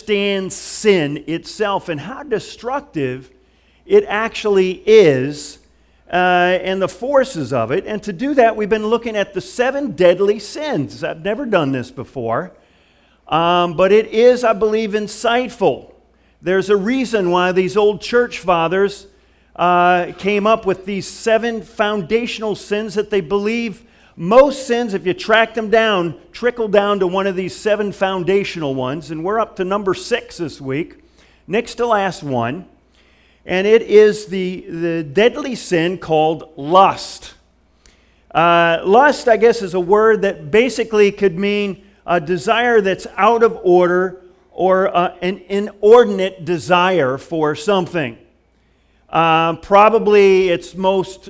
understand sin itself and how destructive it actually is and the forces of it. And to do that, we've been looking at the 7 deadly sins. I've never done this before, but it is, I believe, insightful. There's a reason why these old church fathers came up with these 7 foundational sins that they believe most sins, if you track them down, trickle down to one of these 7 foundational ones. And we're up to number 6 this week, next to last one. And it is the deadly sin called lust. Lust, I guess, is a word that basically could mean a desire that's out of order or an inordinate desire for something. Probably it's most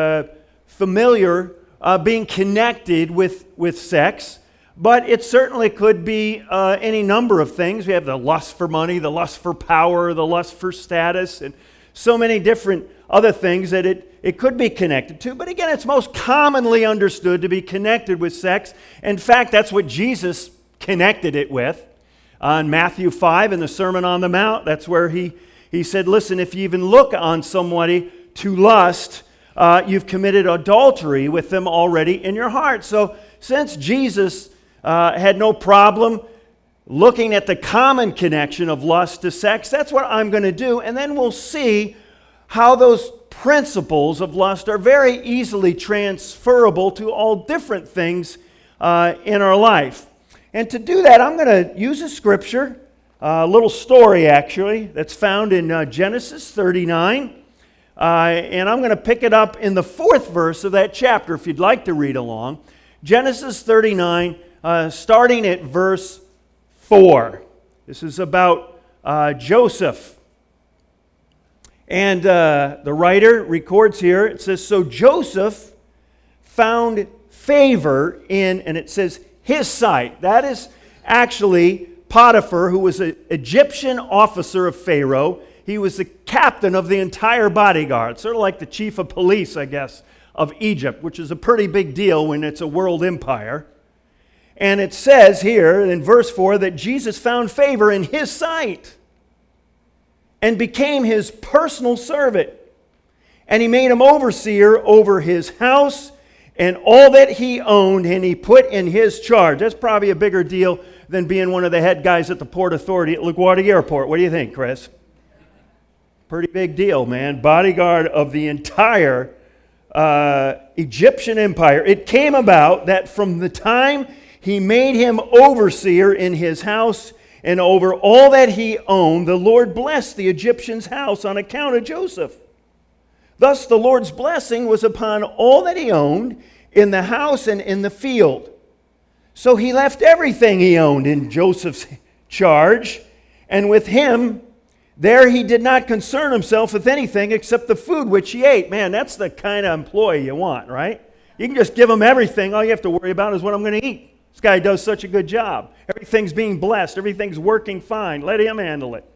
familiar being connected with sex, but it certainly could be any number of things. We have the lust for money, the lust for power, the lust for status, and so many different other things that it could be connected to. But again, it's most commonly understood to be connected with sex. In fact, that's what Jesus connected it with. In Matthew 5, in the Sermon on the Mount, that's where he said, listen, if you even look on somebody to lust, you've committed adultery with them already in your heart. So since Jesus had no problem looking at the common connection of lust to sex, that's what I'm going to do. And then we'll see how those principles of lust are very easily transferable to all different things in our life. And to do that, I'm going to use a scripture, a little story actually, that's found in Genesis 39. And I'm going to pick it up in the 4th verse of that chapter if you'd like to read along. Genesis 39, starting at verse 4. This is about Joseph. And the writer records here, it says, so Joseph found favor in, and it says, his sight. That is actually Potiphar, who was an Egyptian officer of Pharaoh. He was the captain of the entire bodyguard, sort of like the chief of police, I guess, of Egypt, which is a pretty big deal when it's a world empire. And it says here in verse 4 that Jesus found favor in his sight and became his personal servant. And he made him overseer over his house and all that he owned, and he put in his charge. That's probably a bigger deal than being one of the head guys at the Port Authority at LaGuardia Airport. What do you think, Chris? Pretty big deal, man. Bodyguard of the entire Egyptian empire. It came about that from the time he made him overseer in his house and over all that he owned, the Lord blessed the Egyptian's house on account of Joseph. Thus the Lord's blessing was upon all that he owned in the house and in the field. So he left everything he owned in Joseph's charge, and with him there he did not concern himself with anything except the food which he ate. Man, that's the kind of employee you want, right? You can just give him everything. All you have to worry about is what I'm going to eat. This guy does such a good job. Everything's being blessed. Everything's working fine. Let him handle it.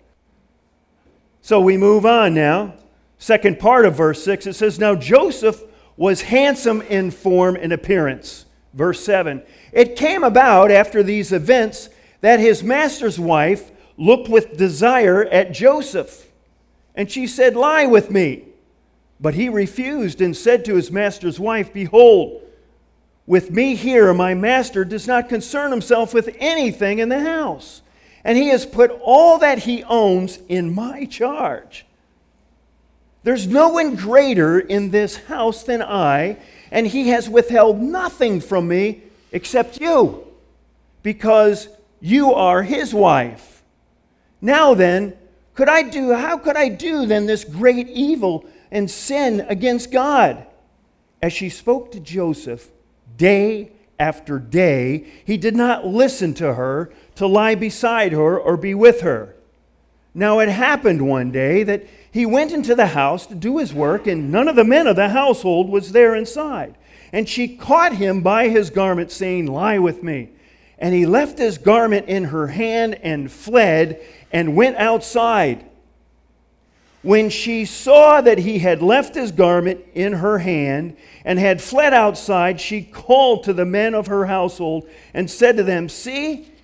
So we move on now. Second part of verse 6, it says, now Joseph was handsome in form and appearance. Verse 7, it came about after these events that his master's wife looked with desire at Joseph. And she said, lie with me. But he refused and said to his master's wife, behold, with me here my master does not concern himself with anything in the house, and he has put all that he owns in my charge. There's no one greater in this house than I, and he has withheld nothing from me except you, because you are his wife. Now then, how could I do then this great evil and sin against God? As she spoke to Joseph day after day, he did not listen to her to lie beside her or be with her. Now it happened one day that he went into the house to do his work, and none of the men of the household was there inside. And she caught him by his garment, saying, lie with me. And he left his garment in her hand and fled and went outside. When she saw that he had left his garment in her hand and had fled outside, she called to the men of her household and said to them, see,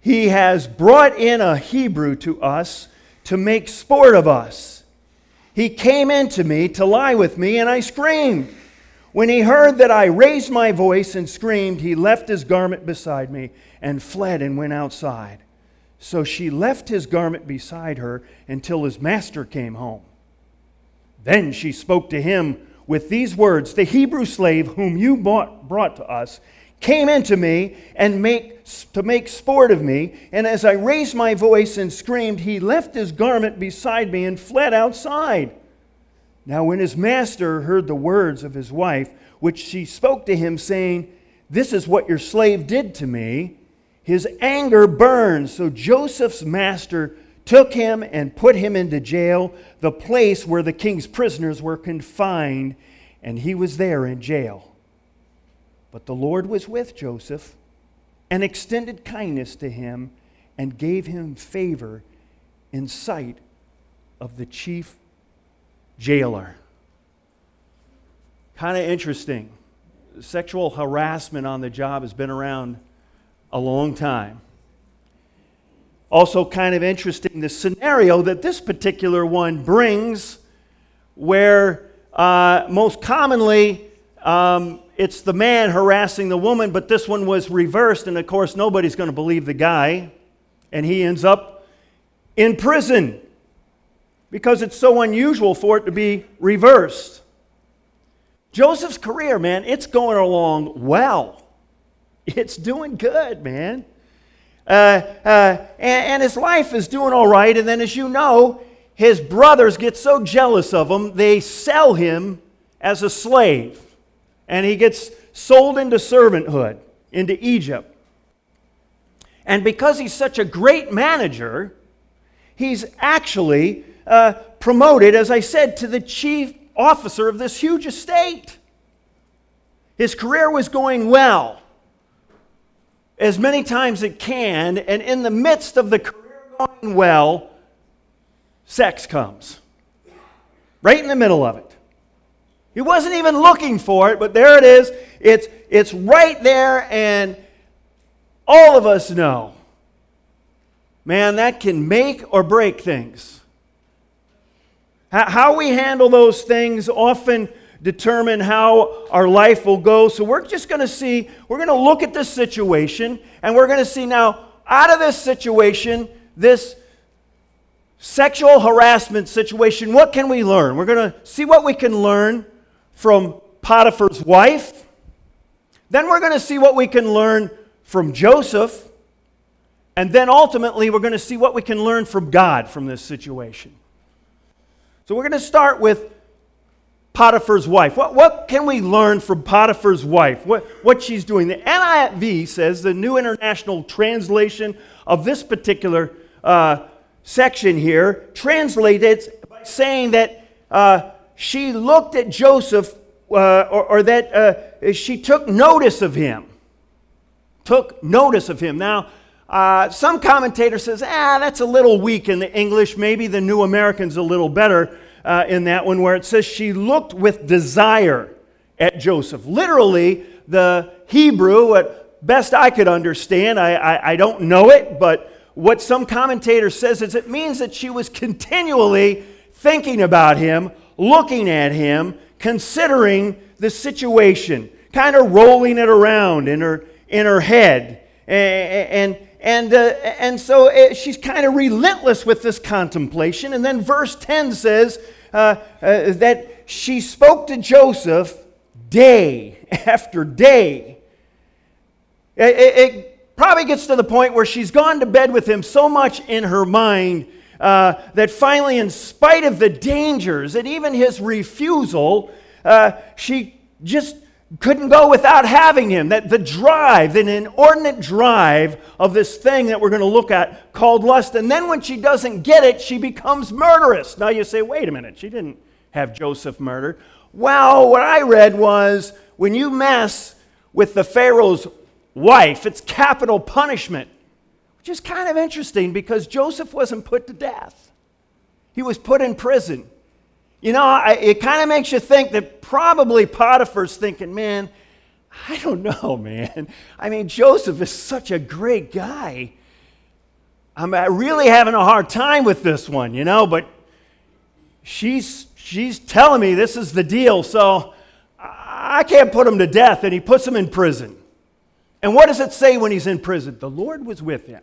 he has brought in a Hebrew to us to make sport of us. He came in to me to lie with me, and I screamed. When he heard that I raised my voice and screamed, he left his garment beside me and fled and went outside. So she left his garment beside her until his master came home. Then she spoke to him with these words, "The Hebrew slave whom you brought to us came into me and to make sport of me, and as I raised my voice and screamed, he left his garment beside me and fled outside." Now when his master heard the words of his wife, which she spoke to him, saying, "This is what your slave did to me," his anger burned. So Joseph's master took him and put him into jail, the place where the king's prisoners were confined, and he was there in jail. But the Lord was with Joseph and extended kindness to him and gave him favor in sight of the chief jailer. Kind of interesting. Sexual harassment on the job has been around a long time. Also kind of interesting, the scenario that this particular one brings, where most commonly it's the man harassing the woman, but this one was reversed, and of course nobody's going to believe the guy, and he ends up in prison because it's so unusual for it to be reversed. Joseph's career, man, it's going along well. It's doing good, man. And his life is doing all right. And then, as you know, his brothers get so jealous of him, they sell him as a slave. And he gets sold into servanthood, into Egypt. And because he's such a great manager, he's actually promoted, as I said, to the chief officer of this huge estate. His career was going well, as many times it can, and in the midst of the career going well, sex comes. Right in the middle of it. He wasn't even looking for it, but there it is. It's right there, and all of us know, man, that can make or break things. How we handle those things often determine how our life will go. So we're just going to see, we're going to look at this situation, and we're going to see now, out of this situation, this sexual harassment situation, what can we learn? We're going to see what we can learn from Potiphar's wife. Then we're going to see what we can learn from Joseph. And then ultimately, we're going to see what we can learn from God from this situation. So we're going to start with Potiphar's wife. What can we learn from Potiphar's wife? What she's doing? The NIV says, the New International Translation of this particular section here, translated by saying that she looked at Joseph, or that she took notice of him. Took notice of him. Now, some commentator says, that's a little weak in the English. Maybe the New American's a little better in that one, where it says she looked with desire at Joseph. Literally, the Hebrew, at best I could understand, I don't know it, but what some commentator says is it means that she was continually thinking about him, looking at him, considering the situation, kind of rolling it around in her head. And so she's kind of relentless with this contemplation. And then verse 10 says that she spoke to Joseph day after day. It probably gets to the point where she's gone to bed with him so much in her mind that finally, in spite of the dangers and even his refusal, she just couldn't go without having him. That the drive, an inordinate drive of this thing that we're going to look at called lust. And then when she doesn't get it, she becomes murderous. Now you say, wait a minute, she didn't have Joseph murdered. Well, what I read was, when you mess with the Pharaoh's wife, it's capital punishment. Which is kind of interesting, because Joseph wasn't put to death. He was put in prison. You know, it kind of makes you think that probably Potiphar's thinking, man, I don't know, man. I mean, Joseph is such a great guy. I'm really having a hard time with this one, you know, but she's telling me this is the deal, so I can't put him to death, and he puts him in prison. And what does it say when he's in prison? The Lord was with him.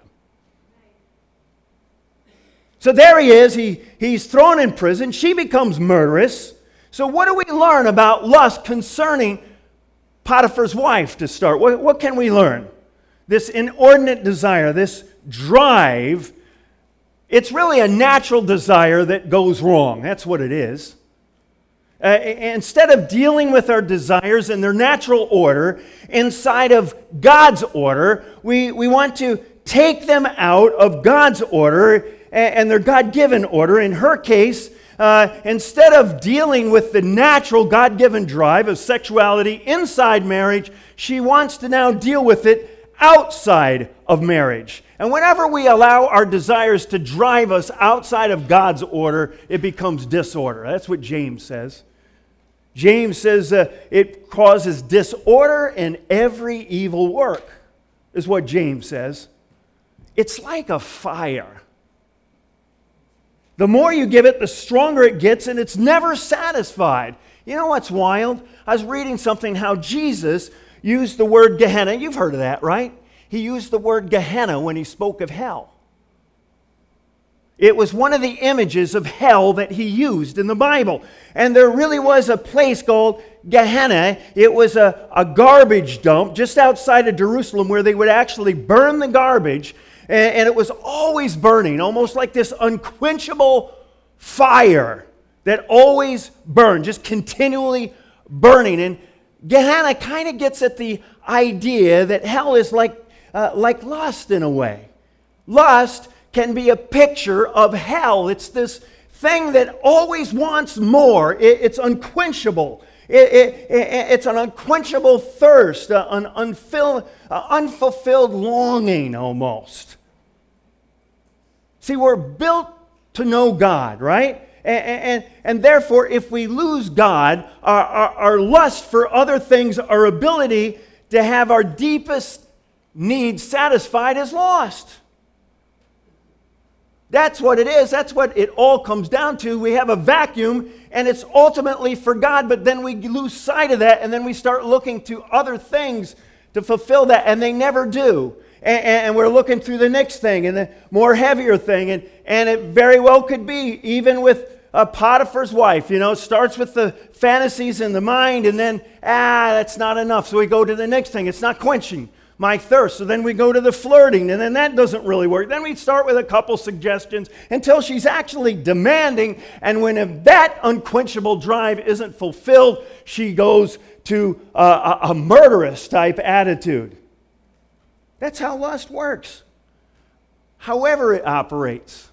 So there he is. He's thrown in prison. She becomes murderous. So what do we learn about lust concerning Potiphar's wife to start? What can we learn? This inordinate desire, this drive, it's really a natural desire that goes wrong. That's what it is. Instead of dealing with our desires in their natural order, inside of God's order, we want to take them out of God's order and their God-given order. In her case, instead of dealing with the natural God-given drive of sexuality inside marriage, she wants to now deal with it outside of marriage. And whenever we allow our desires to drive us outside of God's order, it becomes disorder. That's what James says. James says it causes disorder in every evil work, is what James says. It's like a fire. The more you give it, the stronger it gets, and it's never satisfied. You know what's wild? I was reading something how Jesus used the word Gehenna. You've heard of that, right? He used the word Gehenna when he spoke of hell. It was one of the images of hell that he used in the Bible. And there really was a place called Gehenna. It was a garbage dump just outside of Jerusalem where they would actually burn the garbage. And it was always burning, almost like this unquenchable fire that always burned, just continually burning. And Gehenna kind of gets at the idea that hell is like lust in a way. Lust can be a picture of hell. It's this thing that always wants more. It's unquenchable. It's an unquenchable thirst, an unfulfilled longing almost. See, we're built to know God, right? And therefore, if we lose God, our lust for other things, our ability to have our deepest needs satisfied is lost. That's what it is. That's what it all comes down to. We have a vacuum, and it's ultimately for God, but then we lose sight of that, and then we start looking to other things to fulfill that, and they never do. And we're looking through the next thing, and the more heavier thing, and it very well could be, even with Potiphar's wife, you know, it starts with the fantasies in the mind, and then, that's not enough, so we go to the next thing. It's not quenching my thirst. So then we go to the flirting, and then that doesn't really work. Then we start with a couple suggestions until she's actually demanding, and when that unquenchable drive isn't fulfilled, she goes to a murderous type attitude. That's how lust works. However it operates.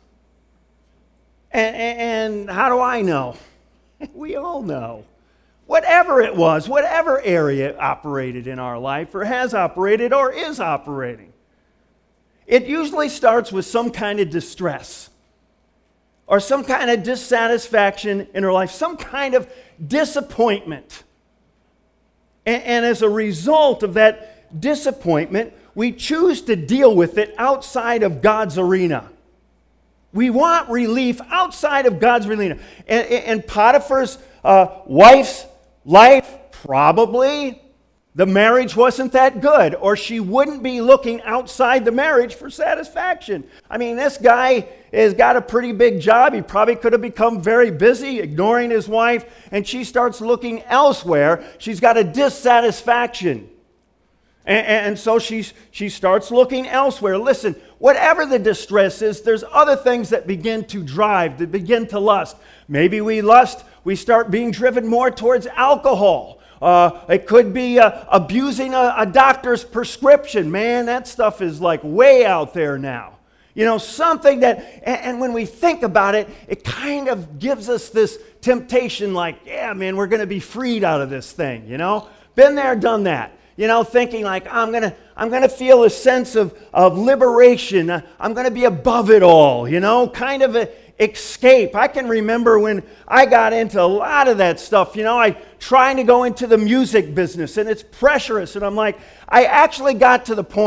And how do I know? We all know. Whatever it was, whatever area it operated in our life, or has operated, or is operating, it usually starts with some kind of distress, or some kind of dissatisfaction in our life, some kind of disappointment. And as a result of that disappointment, we choose to deal with it outside of God's arena. We want relief outside of God's arena. And Potiphar's wife's life, probably the marriage wasn't that good, or she wouldn't be looking outside the marriage for satisfaction. I mean, this guy has got a pretty big job. He probably could have become very busy, ignoring his wife, and she starts looking elsewhere. She's got a dissatisfaction. And so she starts looking elsewhere. Listen, whatever the distress is, there's other things that begin to drive, that begin to lust. Maybe we start being driven more towards alcohol. It could be abusing a doctor's prescription. Man, that stuff is like way out there now. You know, something that, and when we think about it, it kind of gives us this temptation like, yeah, man, we're going to be freed out of this thing, you know? Been there, done that. You know, thinking like, I'm gonna feel a sense of liberation. I'm gonna be above it all, you know, kind of an escape. I can remember when I got into a lot of that stuff, you know, I trying to go into the music business, and it's pressurous, and I'm like, I actually got to the point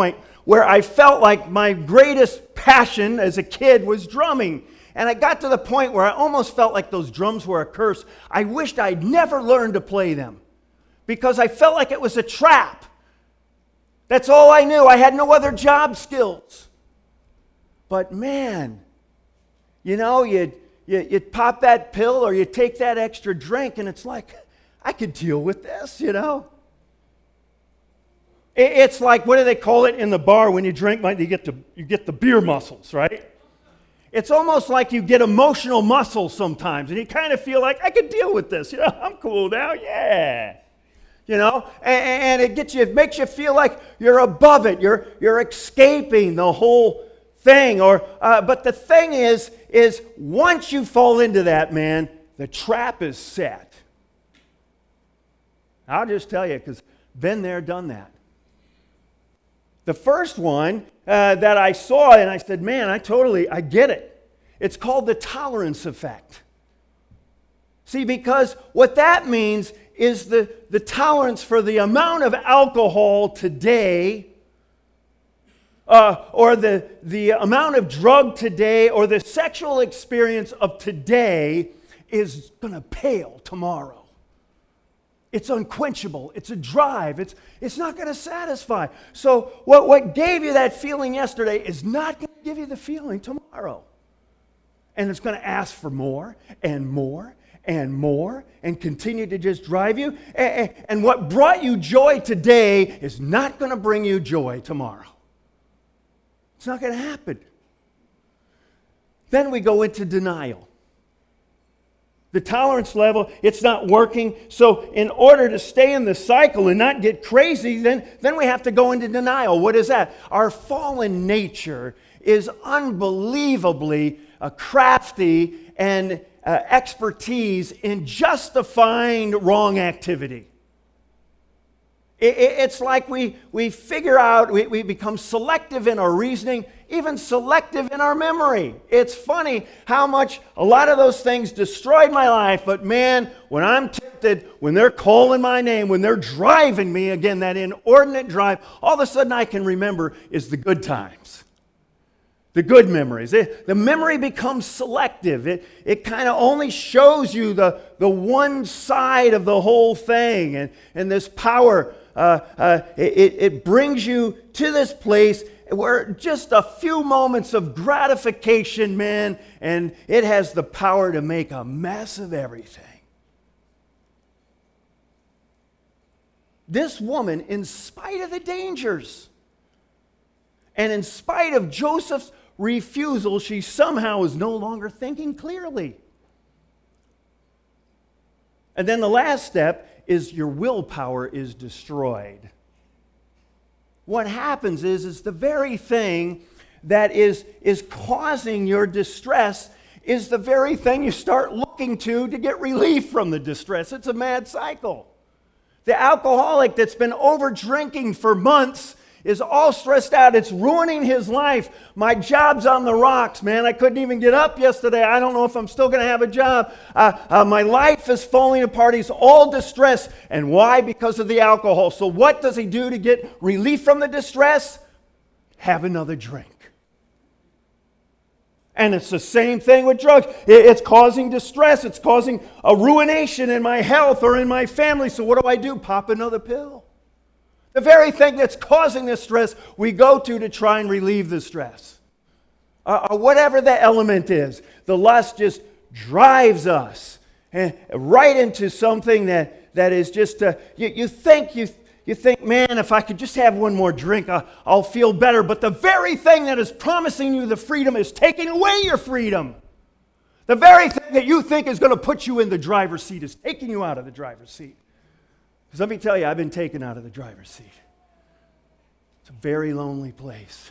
where I felt like my greatest passion as a kid was drumming. And I got to the point where I almost felt like those drums were a curse. I wished I'd never learned to play them because I felt like it was a trap. That's all I knew. I had no other job skills. But man, you know, you'd pop that pill or you take that extra drink and it's like, I could deal with this, you know. It's like, what do they call it in the bar when you drink? You get the beer muscles, right? It's almost like you get emotional muscles sometimes, and you kind of feel like, I could deal with this. You know, I'm cool now, yeah. You know, and it makes you feel like you're above it. You're escaping the whole thing. But the thing is once you fall into that, man, the trap is set. I'll just tell you, because been there, done that. The first one that I saw, and I said, man, I get it. It's called the tolerance effect. See, because what that means is the tolerance for the amount of alcohol today, or the amount of drug today, or the sexual experience of today is going to pale tomorrow. It's unquenchable. It's a drive. It's not going to satisfy. So what gave you that feeling yesterday is not going to give you the feeling tomorrow. And it's going to ask for more and more and more and continue to just drive you. And what brought you joy today is not going to bring you joy tomorrow. It's not going to happen. Then we go into denial. The tolerance level, it's not working. So in order to stay in the cycle and not get crazy, then we have to go into denial. What is that? Our fallen nature is unbelievably crafty and expertise in justifying wrong activity. It's like we figure out, we become selective in our reasoning, even selective in our memory. It's funny how much a lot of those things destroyed my life, but man, when I'm tempted, when they're calling my name, when they're driving me, again, that inordinate drive, all of a sudden I can remember is the good times. The good memories. The memory becomes selective. It kind of only shows you the one side of the whole thing. And this power, it brings you to this place where just a few moments of gratification, man, and it has the power to make a mess of everything. This woman, in spite of the dangers, and in spite of Joseph's refusal, she somehow is no longer thinking clearly. And then the last step is your willpower is destroyed. What happens is the very thing that is causing your distress is the very thing you start looking to get relief from the distress. It's a mad cycle. The alcoholic that's been over drinking for months is all stressed out. It's ruining his life. My job's on the rocks, man. I couldn't even get up yesterday. I don't know if I'm still going to have a job. My life is falling apart. He's all distressed. And why? Because of the alcohol. So what does he do to get relief from the distress? Have another drink. And it's the same thing with drugs. It's causing distress. It's causing a ruination in my health or in my family. So what do? Pop another pill. The very thing that's causing this stress, we go to try and relieve the stress. Whatever the element is, the lust just drives us right into something that is just, you think, man, if I could just have one more drink, I'll feel better. But the very thing that is promising you the freedom is taking away your freedom. The very thing that you think is going to put you in the driver's seat is taking you out of the driver's seat. Because let me tell you, I've been taken out of the driver's seat. It's a very lonely place.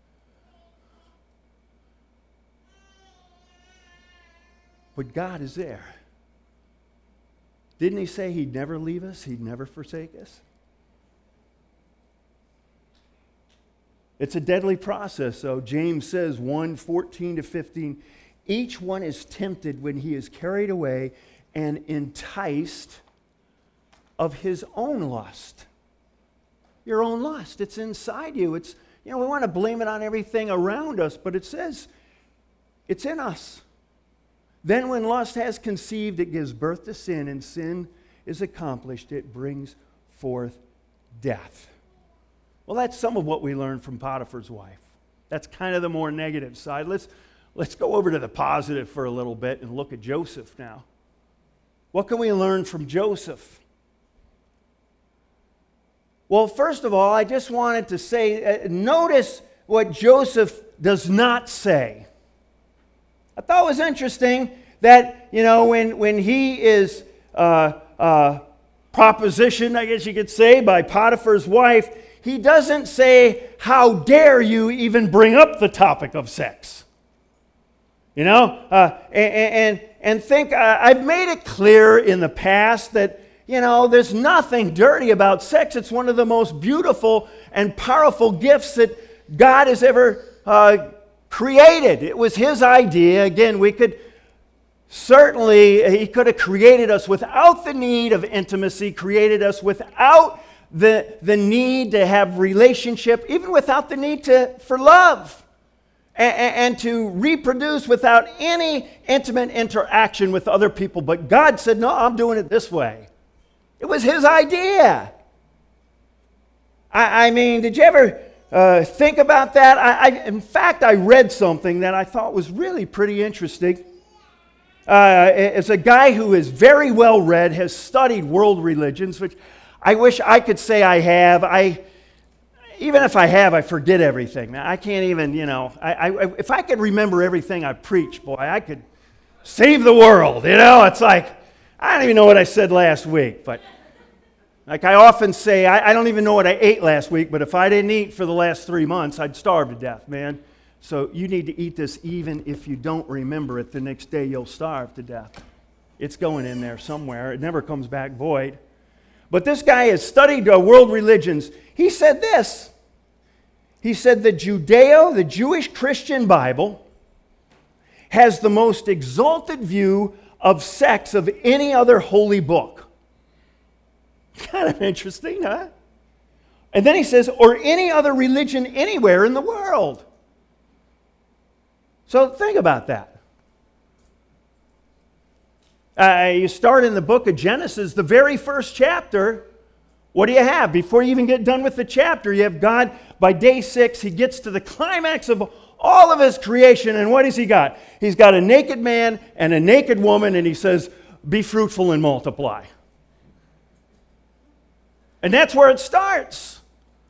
But God is there. Didn't He say He'd never leave us? He'd never forsake us? It's a deadly process, so James says 1:14-15, each one is tempted when he is carried away and enticed of his own lust. Your own lust. It's inside you. It's, we want to blame it on everything around us, but it says it's in us. Then when lust has conceived, it gives birth to sin, and sin is accomplished. It brings forth death. Well, that's some of what we learned from Potiphar's wife. That's kind of the more negative side. Let's go over to the positive for a little bit and look at Joseph now. What can we learn from Joseph? Well, first of all, I just wanted to say, notice what Joseph does not say. I thought it was interesting that, when he is propositioned, I guess you could say, by Potiphar's wife, he doesn't say, how dare you even bring up the topic of sex? And think, I've made it clear in the past that, there's nothing dirty about sex. It's one of the most beautiful and powerful gifts that God has ever created. It was His idea. Again, He could have created us without the need of intimacy, created us without the need to have relationship, even without the need for love, and to reproduce without any intimate interaction with other people. But God said, no, I'm doing it this way. It was His idea. I mean, did you ever think about that? In fact, I read something that I thought was really pretty interesting. It's a guy who is very well read, has studied world religions, which I wish I could say I have. Even if I have, I forget everything. I can't even, if I could remember everything I preach, boy, I could save the world. It's like, I don't even know what I said last week, but like I often say, I don't even know what I ate last week, but if I didn't eat for the last 3 months, I'd starve to death, man. So you need to eat this even if you don't remember it. The next day you'll starve to death. It's going in there somewhere. It never comes back void. But this guy has studied world religions. He said this. He said the the Jewish Christian Bible, has the most exalted view of sex of any other holy book. Kind of interesting, huh? And then he says, or any other religion anywhere in the world. So think about that. You start in the book of Genesis, the very first chapter. What do you have? Before you even get done with the chapter, you have God, by day 6, He gets to the climax of all of His creation, and what has He got? He's got a naked man and a naked woman, and He says, be fruitful and multiply. And that's where it starts.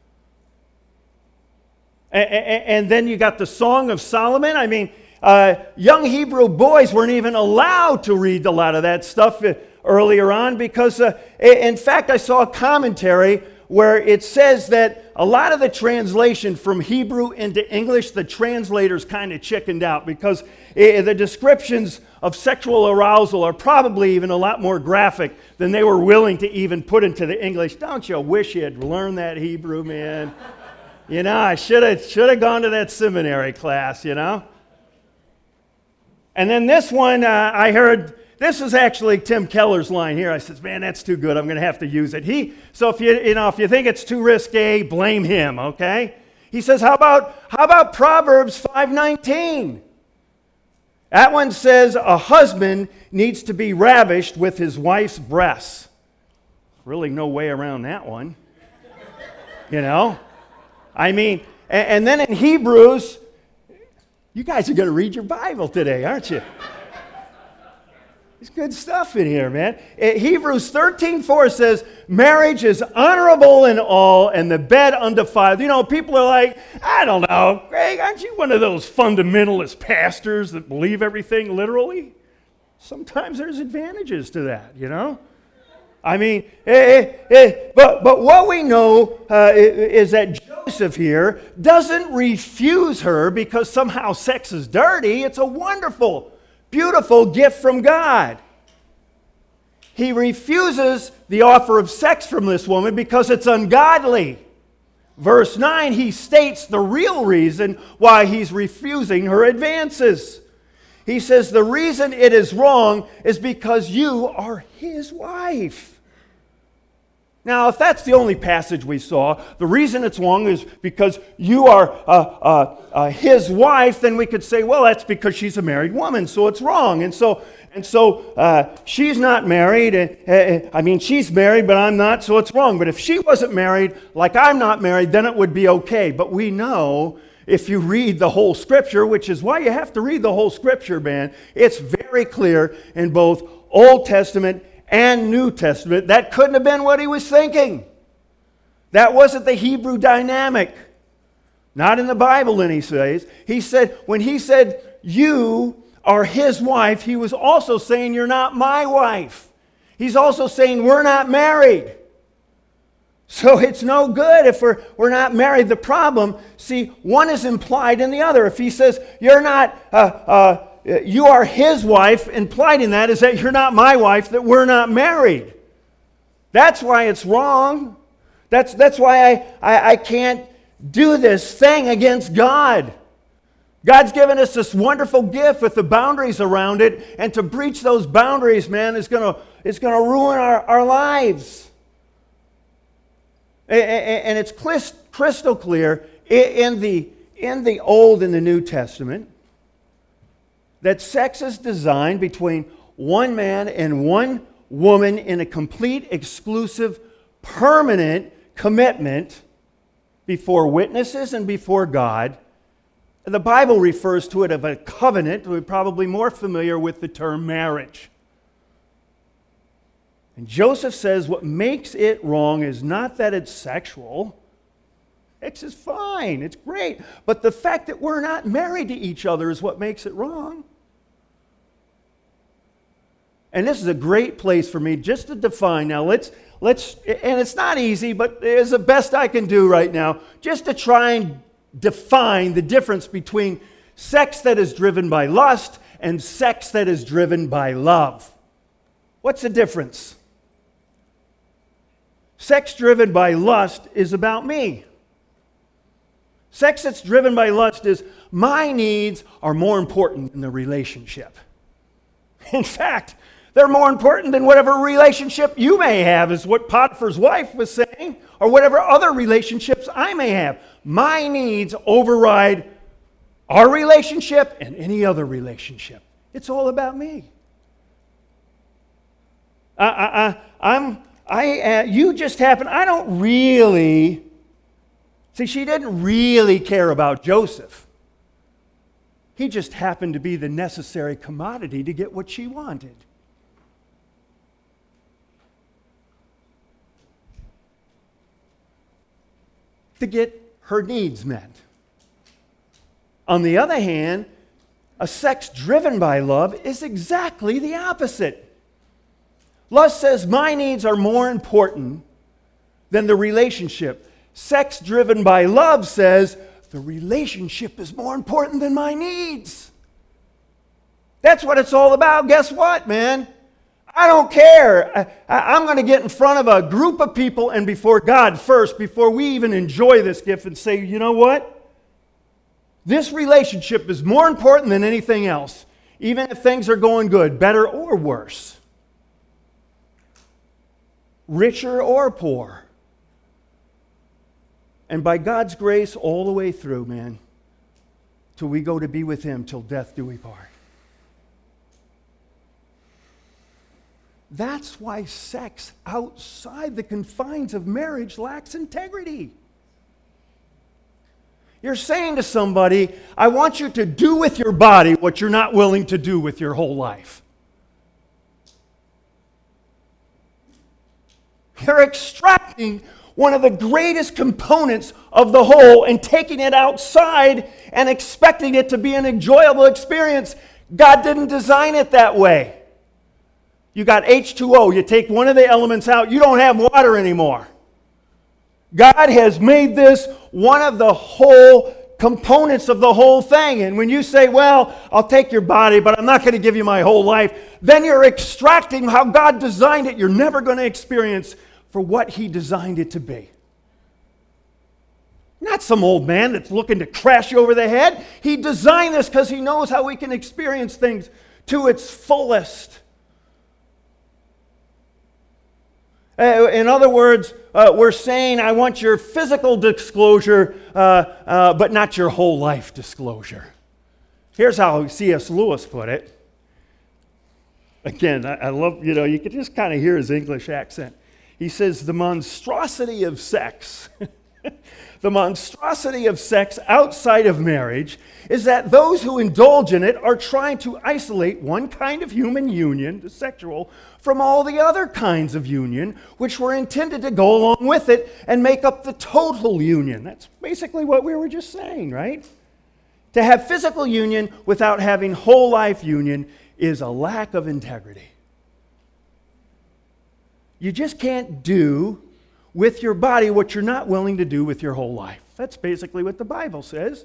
And then you got the Song of Solomon. I mean, young Hebrew boys weren't even allowed to read a lot of that stuff earlier on because, in fact, I saw a commentary where it says that a lot of the translation from Hebrew into English, the translators kind of chickened out because the descriptions of sexual arousal are probably even a lot more graphic than they were willing to even put into the English. Don't you wish you had learned that Hebrew, man? I should have gone to that seminary class, And then this one, I heard, this is actually Tim Keller's line here. I said, man, that's too good. I'm going to have to use it. So if you think it's too risque, blame him, okay? He says, how about Proverbs 5:19? That one says, a husband needs to be ravished with his wife's breasts. Really no way around that one. I mean, and then in Hebrews, you guys are going to read your Bible today, aren't you? There's good stuff in here, man. Hebrews 13:4 says, marriage is honorable in all, and the bed undefiled. People are like, I don't know, Greg, aren't you one of those fundamentalist pastors that believe everything literally? Sometimes there's advantages to that, I mean, but what we know is that Joseph here doesn't refuse her because somehow sex is dirty. It's a wonderful, beautiful gift from God. He refuses the offer of sex from this woman because it's ungodly. Verse 9, he states the real reason why he's refusing her advances. He says the reason it is wrong is because you are his wife. Now, if that's the only passage we saw, the reason it's wrong is because you are his wife, then we could say, well, that's because she's a married woman, so it's wrong. And so she's not married. She's married, but I'm not, so it's wrong. But if she wasn't married, like I'm not married, then it would be okay. But we know if you read the whole Scripture, which is why you have to read the whole Scripture, man, it's very clear in both Old Testament and New Testament. That couldn't have been what he was thinking. That wasn't the Hebrew dynamic. Not in the Bible, then he says. When he said, you are his wife, he was also saying, you're not my wife. He's also saying, we're not married. So it's no good if we're not married. The problem, see, one is implied in the other. If he says, you're not... you are his wife, implied in that is that you're not my wife, that we're not married. That's why it's wrong. That's why I can't do this thing against God. God's given us this wonderful gift with the boundaries around it, and to breach those boundaries, man, is going to ruin our lives. And it's crystal clear in the Old and the New Testament that sex is designed between one man and one woman in a complete, exclusive, permanent commitment before witnesses and before God. The Bible refers to it as a covenant. We're probably more familiar with the term marriage. And Joseph says what makes it wrong is not that it's sexual. Sex is fine, it's great. But the fact that we're not married to each other is what makes it wrong. And this is a great place for me just to define. Now let's, and it's not easy, but it's the best I can do right now, just to try and define the difference between sex that is driven by lust and sex that is driven by love. What's the difference? Sex driven by lust is about me. Sex that's driven by lust is my needs are more important than the relationship. In fact, they're more important than whatever relationship you may have, is what Potiphar's wife was saying, or whatever other relationships I may have. My needs override our relationship and any other relationship. It's all about me. You just happen, I don't really, see, she didn't really care about Joseph. He just happened to be the necessary commodity to get what she wanted. To get her needs met. On the other hand, a sex driven by love is exactly the opposite. Lust says my needs are more important than the relationship. Sex driven by love says the relationship is more important than my needs. That's what it's all about. Guess what, man? I don't care. I'm going to get in front of a group of people and before God first, before we even enjoy this gift, and say, you know what? This relationship is more important than anything else, even if things are going good, better or worse, richer or poor. And by God's grace, all the way through, man, till we go to be with Him, till death do we part. That's why sex outside the confines of marriage lacks integrity. You're saying to somebody, I want you to do with your body what you're not willing to do with your whole life. You're extracting one of the greatest components of the whole and taking it outside and expecting it to be an enjoyable experience. God didn't design it that way. You got H2O, you take one of the elements out, you don't have water anymore. God has made this one of the whole components of the whole thing. And when you say, well, I'll take your body, but I'm not going to give you my whole life, then you're extracting how God designed it. You're never going to experience for what He designed it to be. Not some old man that's looking to crash you over the head. He designed this because He knows how we can experience things to its fullest. In other words, we're saying, I want your physical disclosure, but not your whole life disclosure. Here's how C.S. Lewis put it. Again, I love, you can just kind of hear his English accent. He says, the monstrosity of sex, the monstrosity of sex outside of marriage is that those who indulge in it are trying to isolate one kind of human union, the sexual, from all the other kinds of union, which were intended to go along with it and make up the total union. That's basically what we were just saying, right? To have physical union without having whole life union is a lack of integrity. You just can't do with your body what you're not willing to do with your whole life. That's basically what the Bible says.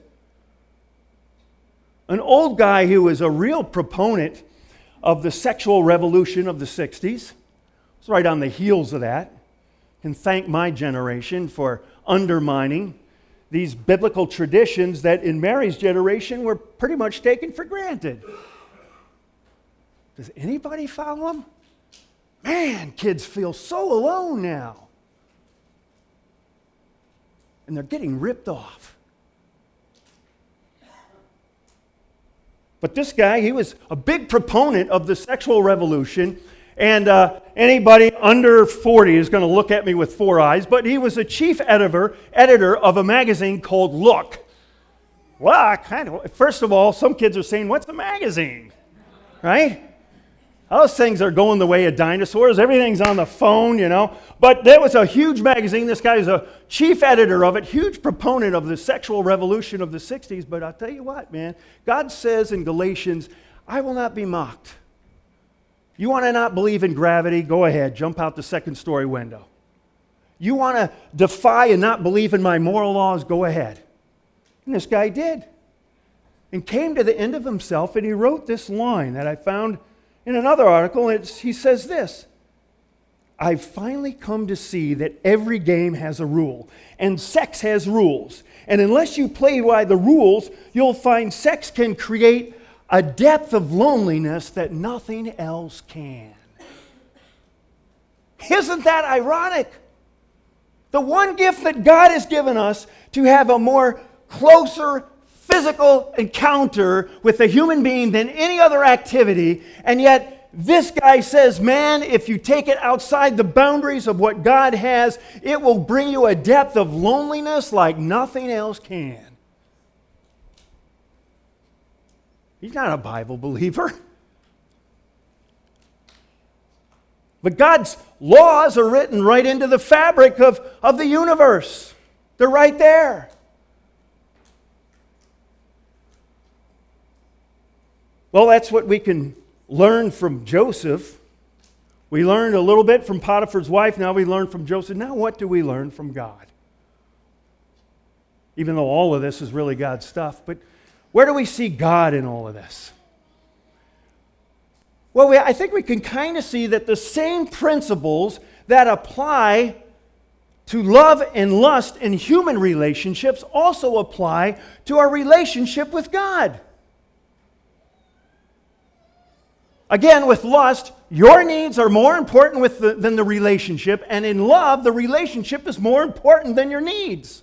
An old guy who was a real proponent of the sexual revolution of the 60s, was right on the heels of that. Can thank my generation for undermining these biblical traditions that in Mary's generation were pretty much taken for granted. Does anybody follow them? Man, kids feel so alone now. And they're getting ripped off. But this guy, he was a big proponent of the sexual revolution, and anybody under 40 is going to look at me with four eyes, but he was a chief editor of a magazine called Look. Well, first of all, some kids are saying, what's a magazine? Right? Those things are going the way of dinosaurs. Everything's on the phone, But there was a huge magazine. This guy was a chief editor of it, huge proponent of the sexual revolution of the 60s. But I'll tell you what, man. God says in Galatians, I will not be mocked. You want to not believe in gravity? Go ahead. Jump out the second-story window. You want to defy and not believe in my moral laws? Go ahead. And this guy did. And came to the end of himself, and he wrote this line that I found in another article. He says this: I've finally come to see that every game has a rule, and sex has rules. And unless you play by the rules, you'll find sex can create a depth of loneliness that nothing else can. Isn't that ironic? The one gift that God has given us to have a more closer physical encounter with a human being than any other activity, and yet this guy says, man, if you take it outside the boundaries of what God has, it will bring you a depth of loneliness like nothing else can. He's not a Bible believer. But God's laws are written right into the fabric of the universe. They're right there. Well, that's what we can learn from Joseph. We learned a little bit from Potiphar's wife. Now we learn from Joseph. Now what do we learn from God? Even though all of this is really God's stuff. But where do we see God in all of this? Well, I think we can kind of see that the same principles that apply to love and lust in human relationships also apply to our relationship with God. Again, with lust, your needs are more important than the relationship, and in love, the relationship is more important than your needs.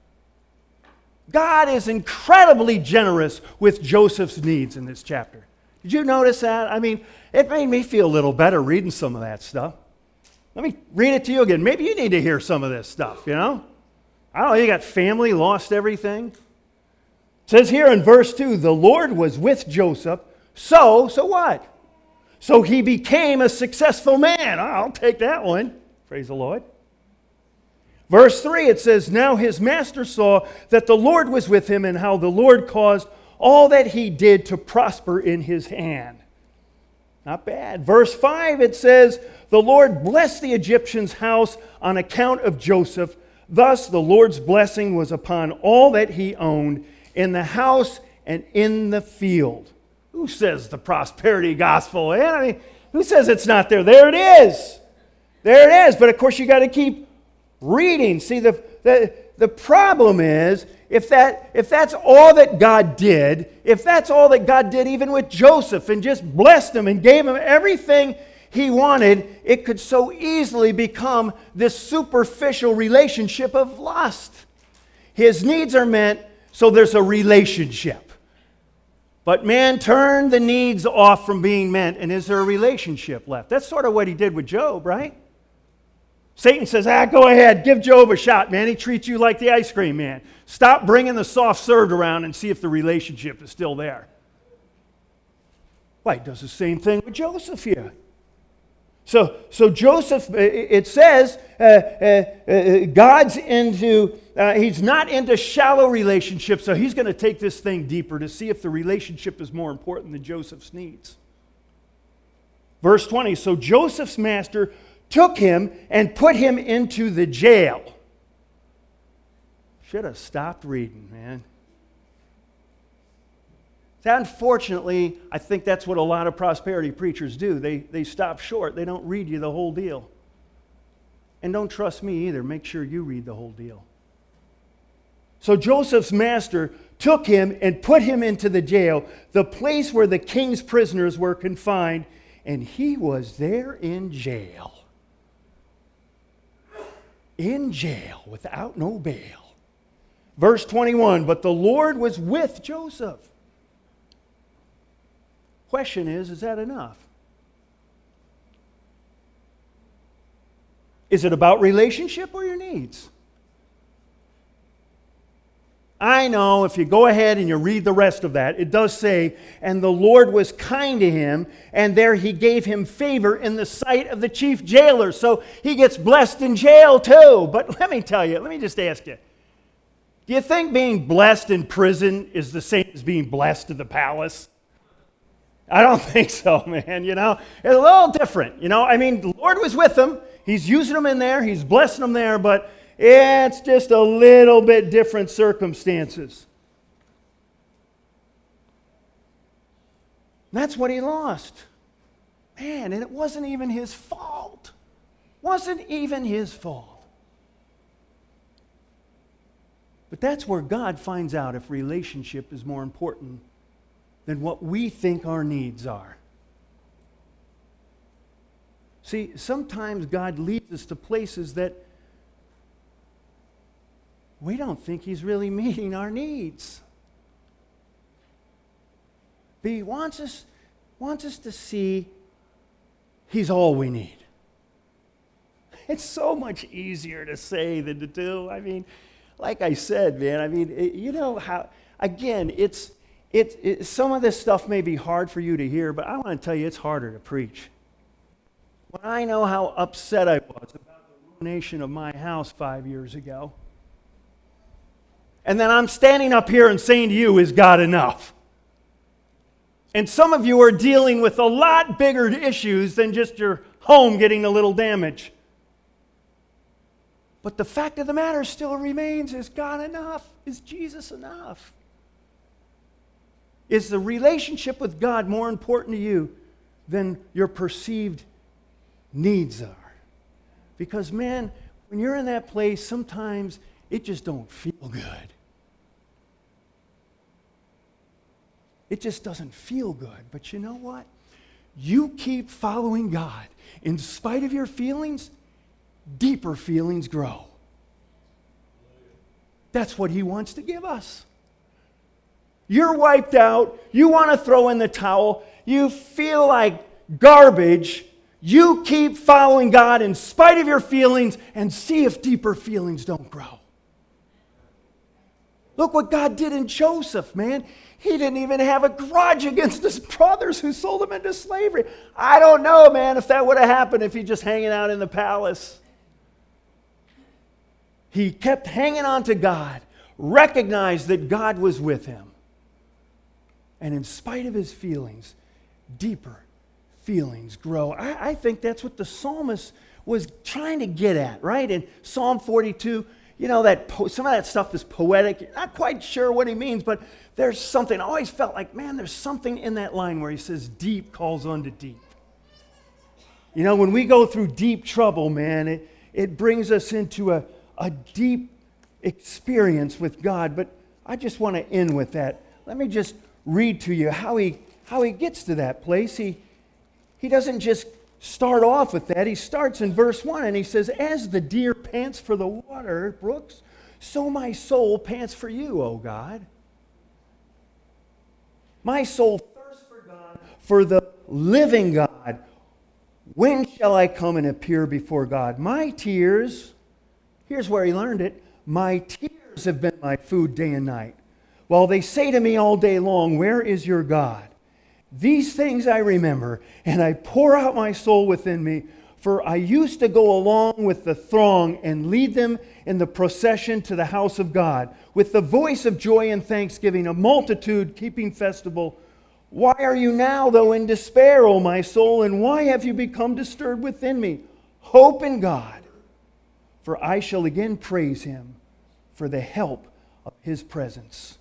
God is incredibly generous with Joseph's needs in this chapter. Did you notice that? I mean, it made me feel a little better reading some of that stuff. Let me read it to you again. Maybe you need to hear some of this stuff, I don't know, you got family, lost everything. It says here in verse 2, the Lord was with Joseph, so what? So he became a successful man. I'll take that one. Praise the Lord. Verse 3, it says, now his master saw that the Lord was with him and how the Lord caused all that he did to prosper in his hand. Not bad. Verse 5, it says, the Lord blessed the Egyptian's house on account of Joseph. Thus the Lord's blessing was upon all that he owned in the house and in the field. Who says the prosperity gospel? I mean, who says it's not there? There it is. There it is. But of course, you got to keep reading. See, the problem is, if that's all that God did, if that's all that God did even with Joseph and just blessed him and gave him everything he wanted, it could so easily become this superficial relationship of lust. His needs are met, so there's a relationship. But man turned the needs off from being met, and is there a relationship left? That's sort of what he did with Job, right? Satan says, go ahead, give Job a shot, man. He treats you like the ice cream man. Stop bringing the soft serve around and see if the relationship is still there. Well, he does the same thing with Joseph here. So Joseph, it says, God's into, he's not into shallow relationships, so he's going to take this thing deeper to see if the relationship is more important than Joseph's needs. Verse 20, so Joseph's master took him and put him into the jail. Should have stopped reading, man. Unfortunately, I think that's what a lot of prosperity preachers do. They stop short. They don't read you the whole deal. And don't trust me either. Make sure you read the whole deal. So Joseph's master took him and put him into the jail, the place where the king's prisoners were confined, and he was there in jail. In jail without no bail. Verse 21, but the Lord was with Joseph. Question is that enough? Is it about relationship or your needs? I know if you go ahead and you read the rest of that, it does say, and the Lord was kind to him, and there he gave him favor in the sight of the chief jailer. So he gets blessed in jail too. But let me tell you, let me just ask you, do you think being blessed in prison is the same as being blessed in the palace? I don't think so, man. You know, it's a little different. You know, I mean, the Lord was with him. He's using them in there. He's blessing them there. But it's just a little bit different circumstances. And that's what he lost. Man, and it wasn't even his fault. Wasn't even his fault. But that's where God finds out if relationship is more important than what we think our needs are. See, sometimes God leads us to places that we don't think He's really meeting our needs. But He wants us to see He's all we need. It's so much easier to say than to do. I mean, like I said, man, you know how, again, some of this stuff may be hard for you to hear, but I want to tell you it's harder to preach. When I know how upset I was about the ruination of my house 5 years ago, and then I'm standing up here and saying to you, is God enough? And some of you are dealing with a lot bigger issues than just your home getting a little damage. But the fact of the matter still remains, is God enough? Is Jesus enough? Is the relationship with God more important to you than your perceived needs are? Because, man, when you're in that place, sometimes it just don't feel good. It just doesn't feel good. But you know what? You keep following God. In spite of your feelings, deeper feelings grow. That's what He wants to give us. You're wiped out. You want to throw in the towel. You feel like garbage. You keep following God in spite of your feelings and see if deeper feelings don't grow. Look what God did in Joseph, man. He didn't even have a grudge against his brothers who sold him into slavery. I don't know, man, if that would have happened if he just hanging out in the palace. He kept hanging on to God, recognized that God was with him. And in spite of his feelings, deeper feelings grow. I think that's what the psalmist was trying to get at, right? In Psalm 42, you know, some of that stuff is poetic. You're not quite sure what he means, but there's something. I always felt like, man, there's something in that line where he says, deep calls unto deep. You know, when we go through deep trouble, man, it brings us into a deep experience with God. But I just want to end with that. Let me just read to you how he gets to that place. He doesn't just start off with that. He starts in verse 1 and he says, as the deer pants for the water brooks, so my soul pants for you, O God. My soul thirsts for God, for the living God. When shall I come and appear before God? My tears, here's where he learned it, my tears have been my food day and night. While they say to me all day long, where is your God? These things I remember, and I pour out my soul within me, for I used to go along with the throng and lead them in the procession to the house of God, with the voice of joy and thanksgiving, a multitude keeping festival. Why are you now, though, in despair, O my soul, and why have you become disturbed within me? Hope in God, for I shall again praise Him for the help of His presence.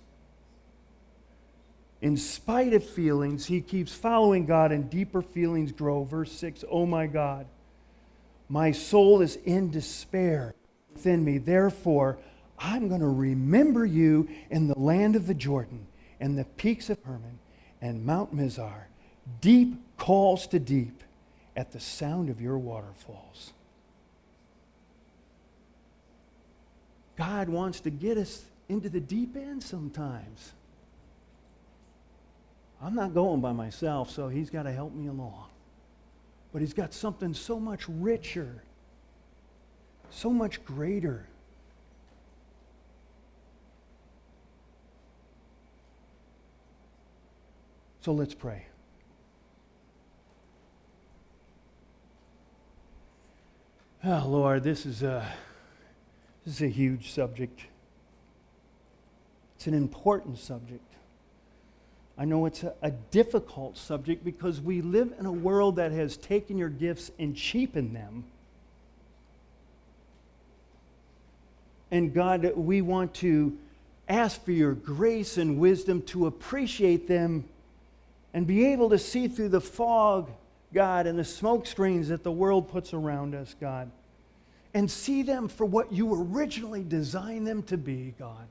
In spite of feelings, he keeps following God and deeper feelings grow. Verse 6, oh my God, my soul is in despair within me. Therefore, I'm going to remember you in the land of the Jordan and the peaks of Hermon and Mount Mizar. Deep calls to deep at the sound of your waterfalls. God wants to get us into the deep end sometimes. I'm not going by myself, so He's got to help me along. But He's got something so much richer, so much greater. So let's pray. Oh, Lord, this is a huge subject. It's an important subject. I know it's a difficult subject because we live in a world that has taken your gifts and cheapened them. And God, we want to ask for your grace and wisdom to appreciate them and be able to see through the fog, God, and the smoke screens that the world puts around us, God, and see them for what you originally designed them to be, God.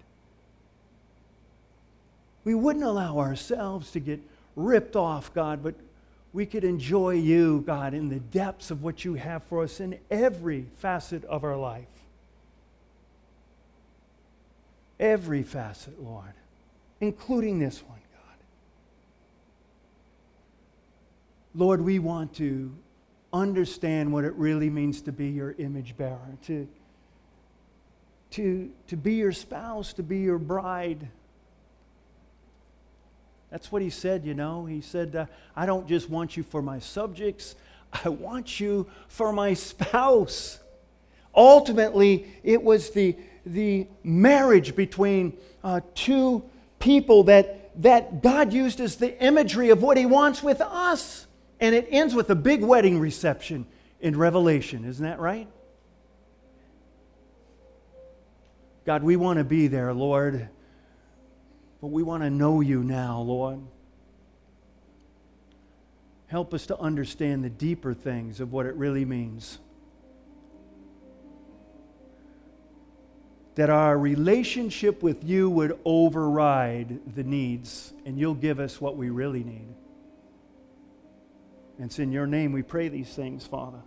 We wouldn't allow ourselves to get ripped off, God, but we could enjoy you, God, in the depths of what you have for us in every facet of our life. Every facet, Lord, including this one, God. Lord, we want to understand what it really means to be your image bearer, to be your spouse, to be your bride. That's what he said, you know. He said, I don't just want you for my subjects. I want you for my spouse. Ultimately, it was the marriage between two people that God used as the imagery of what He wants with us. And it ends with a big wedding reception in Revelation. Isn't that right? God, we want to be there, Lord. But we want to know you now, Lord. Help us to understand the deeper things of what it really means. That our relationship with you would override the needs, and you'll give us what we really need. And it's in your name we pray these things, Father.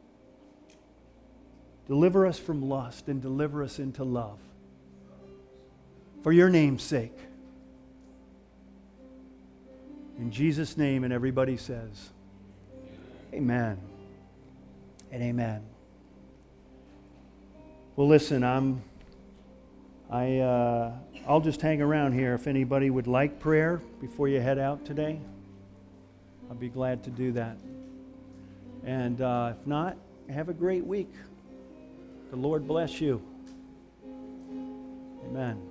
Deliver us from lust and deliver us into love. For your name's sake. In Jesus' name, and everybody says, amen and amen. Well, listen, I'll just hang around here. If anybody would like prayer before you head out today, I'll be glad to do that. And if not, have a great week. The Lord bless you. Amen.